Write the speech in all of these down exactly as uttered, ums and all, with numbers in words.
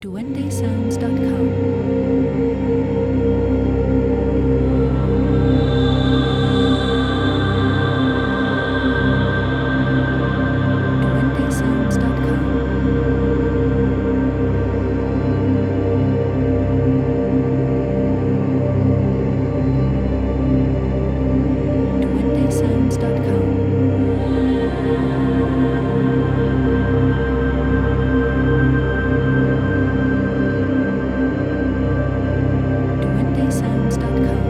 duende sounds dot com. duende sounds dot com. duende sounds dot com. duende sounds dot com.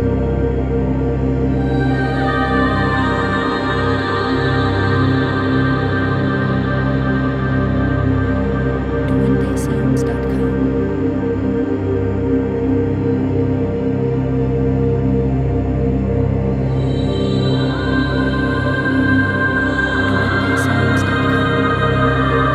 duende sounds dot com. duende sounds dot com.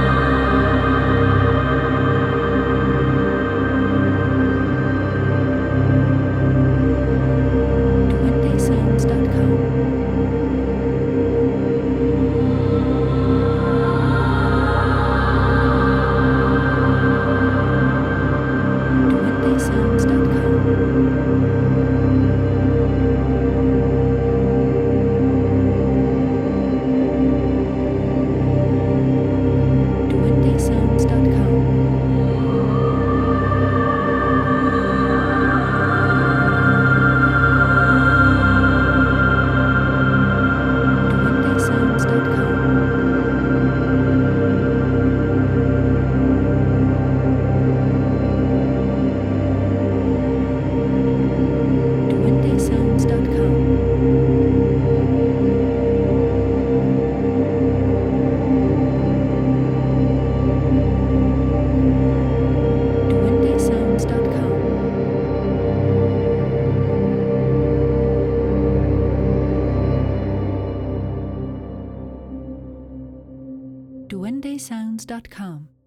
duende sounds dot com. duende sounds dot com. duende sounds dot com. duende sounds dot com. duende sounds dot com. duende sounds dot com. duende sounds dot com.